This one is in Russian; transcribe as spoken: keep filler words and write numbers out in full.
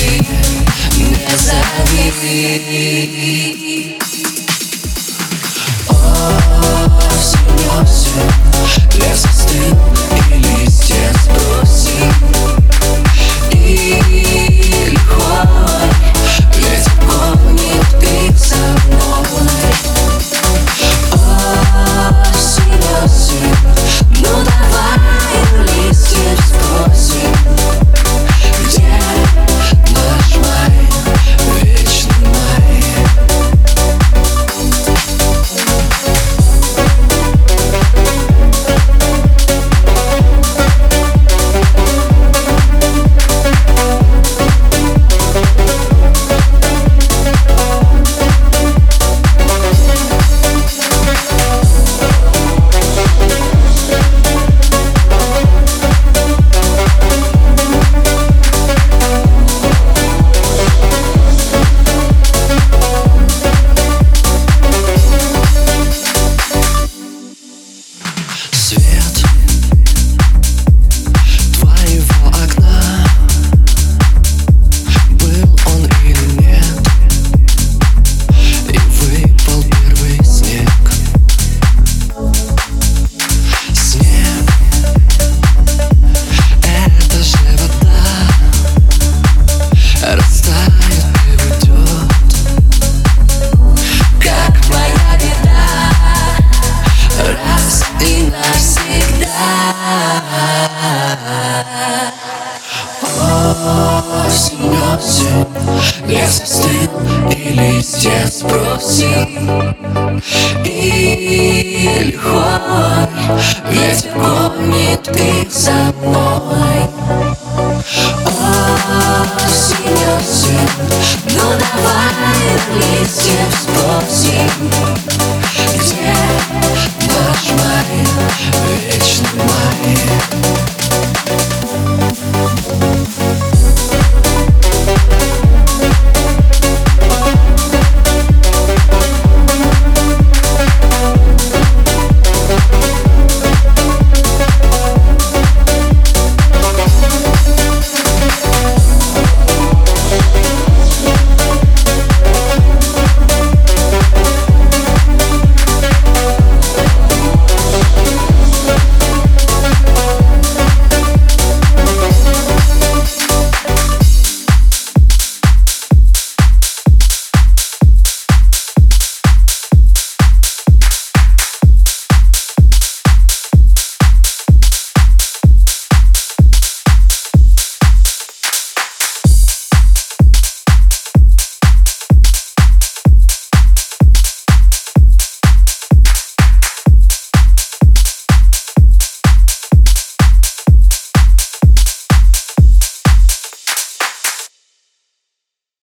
не зови. Осень, осень, лес остыл и листья сбросил, и лихой ветер гонит их за мной. Осень, осень, ну давай у листьев спросим, где наш май, вечный май. Свет твоего окна, был он или нет, и выпал первый снег. Снег — это же вода, растает и уйдет, как моя беда, раз и навсегда. Осень, осень, лес остыл и листья сбросил, и лихой ветер гонит их за мной. Осень, осень, ну давай листьев